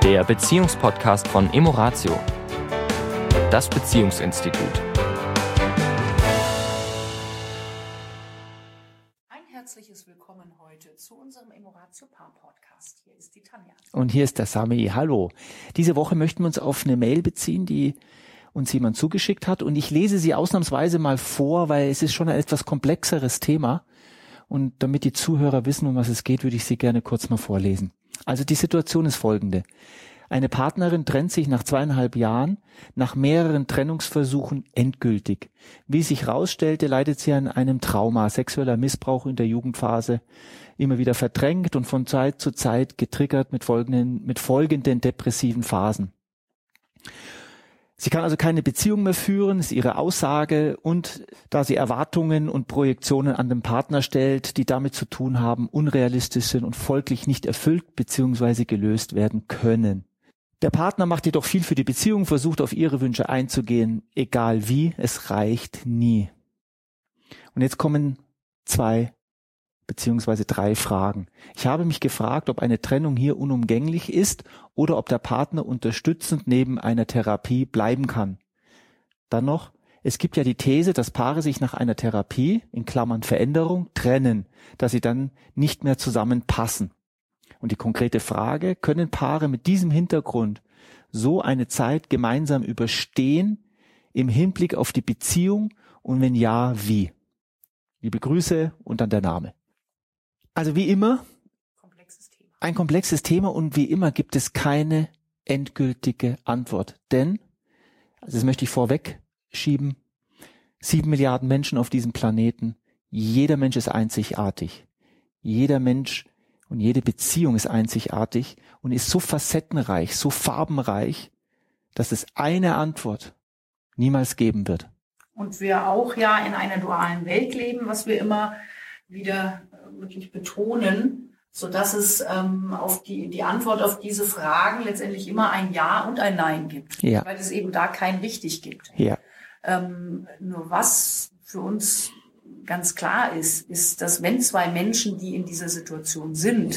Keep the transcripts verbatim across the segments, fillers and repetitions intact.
der Beziehungspodcast von Emoratio, das Beziehungsinstitut. Ein herzliches Willkommen heute zu unserem Emoratio Paar Podcast. Hier ist die Tanja. Und hier ist der Sami. Hallo. Diese Woche möchten wir uns auf eine Mail beziehen, die uns jemand zugeschickt hat. Und ich lese sie ausnahmsweise mal vor, weil es ist schon ein etwas komplexeres Thema. Und damit die Zuhörer wissen, um was es geht, würde ich sie gerne kurz mal vorlesen. Also die Situation ist folgende. Eine Partnerin trennt sich nach zweieinhalb Jahren, nach mehreren Trennungsversuchen endgültig. Wie sich herausstellte, leidet sie an einem Trauma, sexueller Missbrauch in der Jugendphase, immer wieder verdrängt und von Zeit zu Zeit getriggert mit folgenden, mit folgenden depressiven Phasen. Sie kann also keine Beziehung mehr führen, ist ihre Aussage, und da sie Erwartungen und Projektionen an den Partner stellt, die damit zu tun haben, unrealistisch sind und folglich nicht erfüllt bzw. gelöst werden können. Der Partner macht jedoch viel für die Beziehung, versucht auf ihre Wünsche einzugehen, egal wie, es reicht nie. Und jetzt kommen zwei beziehungsweise drei Fragen. Ich habe mich gefragt, ob eine Trennung hier unumgänglich ist oder ob der Partner unterstützend neben einer Therapie bleiben kann. Dann noch, es gibt ja die These, dass Paare sich nach einer Therapie, in Klammern Veränderung, trennen, dass sie dann nicht mehr zusammenpassen. Und die konkrete Frage, können Paare mit diesem Hintergrund so eine Zeit gemeinsam überstehen im Hinblick auf die Beziehung, und wenn ja, wie? Liebe Grüße und dann der Name. Also wie immer, Komplexes Thema. ein komplexes Thema, und wie immer gibt es keine endgültige Antwort. Denn, also das möchte ich vorweg schieben, sieben Milliarden Menschen auf diesem Planeten, jeder Mensch ist einzigartig. Jeder Mensch und jede Beziehung ist einzigartig und ist so facettenreich, so farbenreich, dass es eine Antwort niemals geben wird. Und wir auch ja in einer dualen Welt leben, was wir immer wieder wirklich betonen, sodass es ähm, auf die, die Antwort auf diese Fragen letztendlich immer ein Ja und ein Nein gibt, Ja. weil es eben da kein Richtig gibt. Ja. Ähm, nur was für uns ganz klar ist, ist, dass wenn zwei Menschen, die in dieser Situation sind,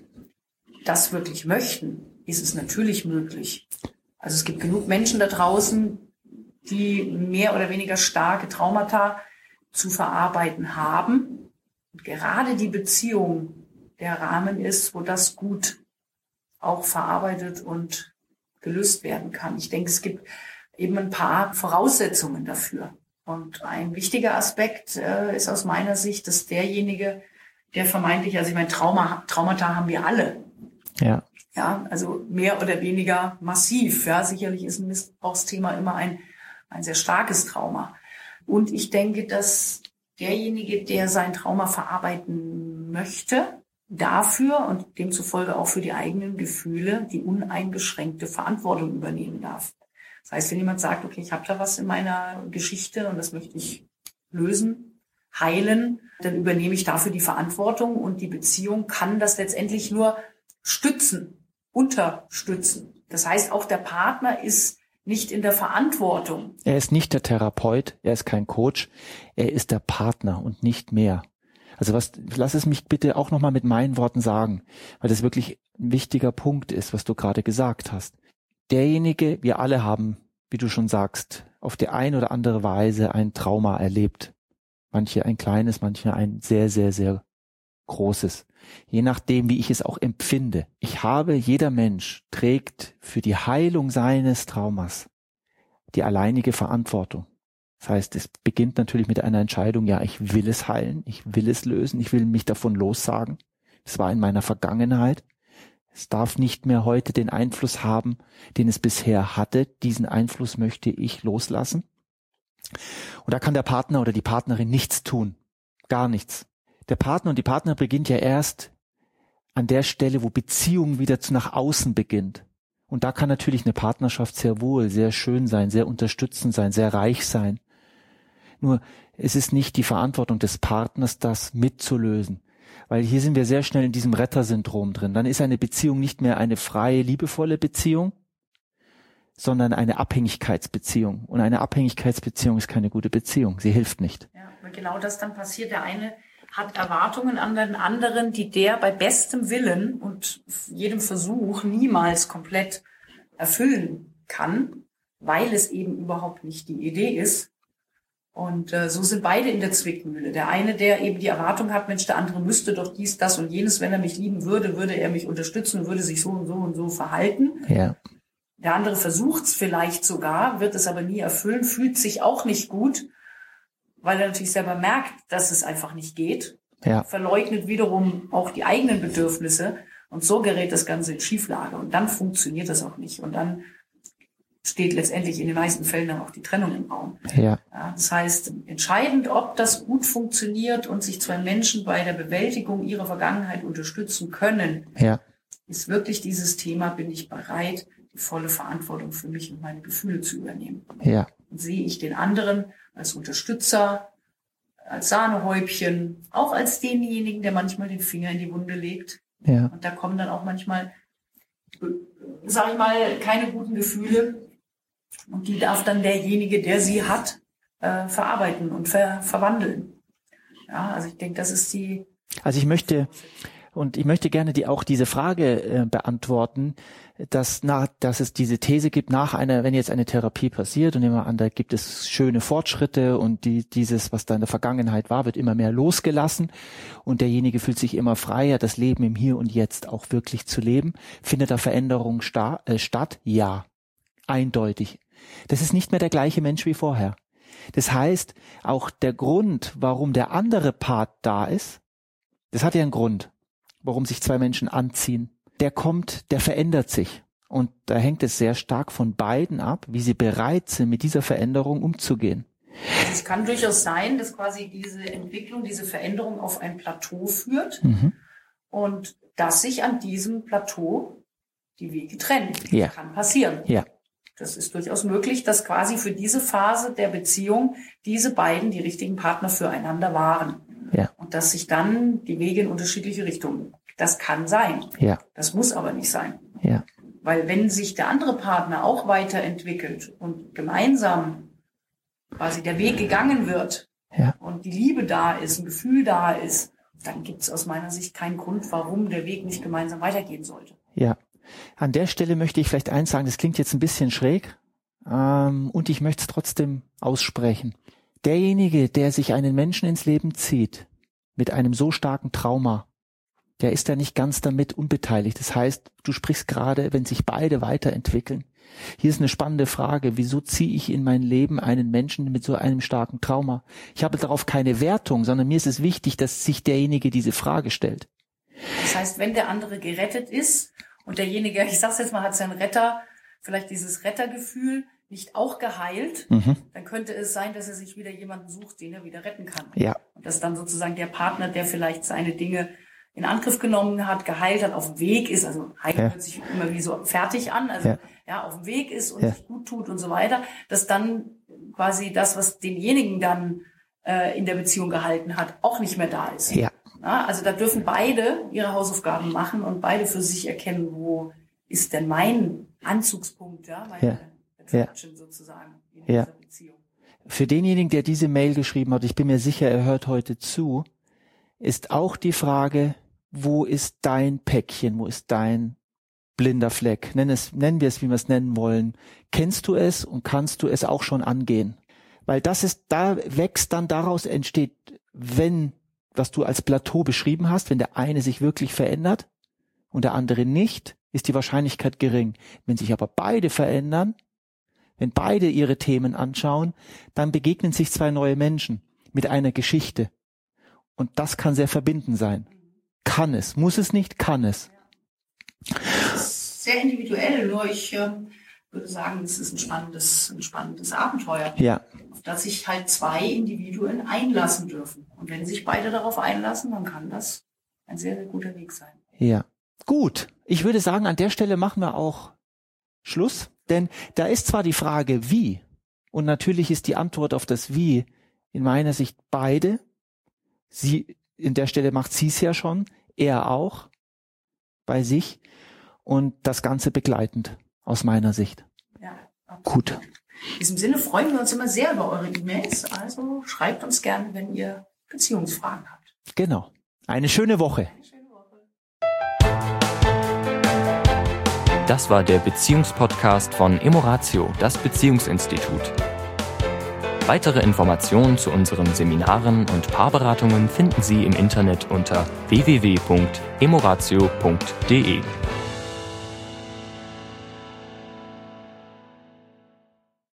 das wirklich möchten, ist es natürlich möglich. Also es gibt genug Menschen da draußen, die mehr oder weniger starke Traumata zu verarbeiten haben. Und gerade die Beziehung der Rahmen ist, wo das gut auch verarbeitet und gelöst werden kann. Ich denke, es gibt eben ein paar Voraussetzungen dafür. Und ein wichtiger Aspekt äh, ist aus meiner Sicht, dass derjenige, der vermeintlich, also ich meine, Trauma, Traumata haben wir alle. Ja. Ja, also mehr oder weniger massiv. Ja, sicherlich ist ein Missbrauchsthema immer ein, ein sehr starkes Trauma. Und ich denke, dass derjenige, der sein Trauma verarbeiten möchte, dafür und demzufolge auch für die eigenen Gefühle die uneingeschränkte Verantwortung übernehmen darf. Das heißt, wenn jemand sagt, okay, ich habe da was in meiner Geschichte und das möchte ich lösen, heilen, dann übernehme ich dafür die Verantwortung, und die Beziehung kann das letztendlich nur stützen, unterstützen. Das heißt, auch der Partner ist nicht in der Verantwortung. Er ist nicht der Therapeut, er ist kein Coach, er ist der Partner und nicht mehr. Also was, lass es mich bitte auch nochmal mit meinen Worten sagen, weil das wirklich ein wichtiger Punkt ist, was du gerade gesagt hast. Derjenige, wir alle haben, wie du schon sagst, auf die eine oder andere Weise ein Trauma erlebt. Manche ein kleines, manche ein sehr, sehr, sehr großes. Je nachdem, wie ich es auch empfinde. Ich habe, jeder Mensch trägt für die Heilung seines Traumas die alleinige Verantwortung. Das heißt, es beginnt natürlich mit einer Entscheidung, ja, ich will es heilen, ich will es lösen, ich will mich davon lossagen. Das war in meiner Vergangenheit. Es darf nicht mehr heute den Einfluss haben, den es bisher hatte. Diesen Einfluss möchte ich loslassen. Und da kann der Partner oder die Partnerin nichts tun. Gar nichts. Der Partner und die Partnerin beginnt ja erst an der Stelle, wo Beziehung wieder zu nach außen beginnt. Und da kann natürlich eine Partnerschaft sehr wohl, sehr schön sein, sehr unterstützend sein, sehr reich sein. Nur es ist nicht die Verantwortung des Partners, das mitzulösen. Weil hier sind wir sehr schnell in diesem Rettersyndrom drin. Dann ist eine Beziehung nicht mehr eine freie, liebevolle Beziehung, sondern eine Abhängigkeitsbeziehung. Und eine Abhängigkeitsbeziehung ist keine gute Beziehung. Sie hilft nicht. Ja, weil genau das dann passiert. Der eine hat Erwartungen an den anderen, die der bei bestem Willen und jedem Versuch niemals komplett erfüllen kann, weil es eben überhaupt nicht die Idee ist. Und äh, so sind beide in der Zwickmühle. Der eine, der eben die Erwartung hat, Mensch, der andere müsste doch dies, das und jenes, wenn er mich lieben würde, würde er mich unterstützen und würde sich so und so und so verhalten. Ja. Der andere versucht es vielleicht sogar, wird es aber nie erfüllen, fühlt sich auch nicht gut, weil er natürlich selber merkt, dass es einfach nicht geht. Ja. Verleugnet wiederum auch die eigenen Bedürfnisse und so gerät das Ganze in Schieflage und dann funktioniert das auch nicht und dann steht letztendlich in den meisten Fällen dann auch die Trennung im Raum. Ja. Ja, das heißt, entscheidend, ob das gut funktioniert und sich zwei Menschen bei der Bewältigung ihrer Vergangenheit unterstützen können, Ja. ist wirklich dieses Thema, bin ich bereit, die volle Verantwortung für mich und meine Gefühle zu übernehmen. Ja. Und sehe ich den anderen als Unterstützer, als Sahnehäubchen, auch als denjenigen, der manchmal den Finger in die Wunde legt. Ja. Und da kommen dann auch manchmal, sage ich mal, keine guten Gefühle. Und die darf dann derjenige, der sie hat, äh, verarbeiten und ver- verwandeln. Ja, also ich denke, das ist die... Also ich möchte, und ich möchte gerne die auch diese Frage äh, beantworten, dass nach, dass es diese These gibt, nach einer, wenn jetzt eine Therapie passiert und immer an, da gibt es schöne Fortschritte und die, dieses, was da in der Vergangenheit war, wird immer mehr losgelassen und derjenige fühlt sich immer freier, das Leben im Hier und Jetzt auch wirklich zu leben. Findet da Veränderung sta- äh, statt? Ja. Eindeutig. Das ist nicht mehr der gleiche Mensch wie vorher. Das heißt, auch der Grund, warum der andere Part da ist, das hat ja einen Grund, warum sich zwei Menschen anziehen. Der kommt, der verändert sich. Und da hängt es sehr stark von beiden ab, wie sie bereit sind, mit dieser Veränderung umzugehen. Also es kann durchaus sein, dass quasi diese Entwicklung, diese Veränderung auf ein Plateau führt Mhm. und dass sich an diesem Plateau die Wege trennen. Ja. Das kann passieren. Ja. Das ist durchaus möglich, dass quasi für diese Phase der Beziehung diese beiden die richtigen Partner füreinander waren. Ja. Und dass sich dann die Wege in unterschiedliche Richtungen. Das kann sein. Ja. Das muss aber nicht sein. Ja. Weil wenn sich der andere Partner auch weiterentwickelt und gemeinsam quasi der Weg gegangen wird Ja. und die Liebe da ist, ein Gefühl da ist, dann gibt es aus meiner Sicht keinen Grund, warum der Weg nicht gemeinsam weitergehen sollte. Ja. An der Stelle möchte ich vielleicht eins sagen, das klingt jetzt ein bisschen schräg, ähm, und ich möchte es trotzdem aussprechen. Derjenige, der sich einen Menschen ins Leben zieht, mit einem so starken Trauma, der ist da nicht ganz damit unbeteiligt. Das heißt, du sprichst gerade, wenn sich beide weiterentwickeln. Hier ist eine spannende Frage, wieso ziehe ich in mein Leben einen Menschen mit so einem starken Trauma? Ich habe darauf keine Wertung, sondern mir ist es wichtig, dass sich derjenige diese Frage stellt. Das heißt, wenn der andere gerettet ist und derjenige, ich sag's jetzt mal, hat seinen Retter, vielleicht dieses Rettergefühl nicht auch geheilt, Mhm. dann könnte es sein, dass er sich wieder jemanden sucht, den er wieder retten kann. Ja. Und dass dann sozusagen der Partner, der vielleicht seine Dinge in Angriff genommen hat, geheilt hat, auf dem Weg ist, also heilen Ja. hört sich immer wie so fertig an, also Ja. ja, auf dem Weg ist und Ja. sich gut tut und so weiter, dass dann quasi das, was denjenigen dann äh, in der Beziehung gehalten hat, auch nicht mehr da ist. Ja. Ja, also da dürfen beide ihre Hausaufgaben machen und beide für sich erkennen, wo ist denn mein Anzugspunkt, ja, meine Ja. Attraction sozusagen in Ja. dieser Beziehung. Für denjenigen, der diese Mail geschrieben hat, ich bin mir sicher, er hört heute zu, ist auch die Frage, wo ist dein Päckchen, wo ist dein blinder Fleck? Nenn es, nennen wir es, wie wir es nennen wollen. Kennst du es und kannst du es auch schon angehen? Weil das ist, da wächst dann daraus entsteht, wenn, was du als Plateau beschrieben hast, wenn der eine sich wirklich verändert und der andere nicht, ist die Wahrscheinlichkeit gering. Wenn sich aber beide verändern, wenn beide ihre Themen anschauen, dann begegnen sich zwei neue Menschen mit einer Geschichte. Und das kann sehr verbindend sein. Kann es. Muss es nicht, kann es. Das ist sehr individuell, nur ich äh, würde sagen, es ist ein spannendes, ein spannendes Abenteuer, Ja, auf das sich halt zwei Individuen einlassen dürfen. Und wenn sich beide darauf einlassen, dann kann das ein sehr, sehr guter Weg sein. ja. Gut. Ich würde sagen, an der Stelle machen wir auch Schluss. Denn da ist zwar die Frage, wie. Und natürlich ist die Antwort auf das Wie in meiner Sicht beide. Sie, in der Stelle macht sie es ja schon. Er auch. Bei sich. Und das Ganze begleitend. Aus meiner Sicht. Ja, absolut. Gut. In diesem Sinne freuen wir uns immer sehr über eure E-Mails. Also schreibt uns gerne, wenn ihr Beziehungsfragen habt. Genau. Eine schöne Woche. Das war der Beziehungspodcast von Emoratio, das Beziehungsinstitut. Weitere Informationen zu unseren Seminaren und Paarberatungen finden Sie im Internet unter w w w punkt emoratio punkt d e.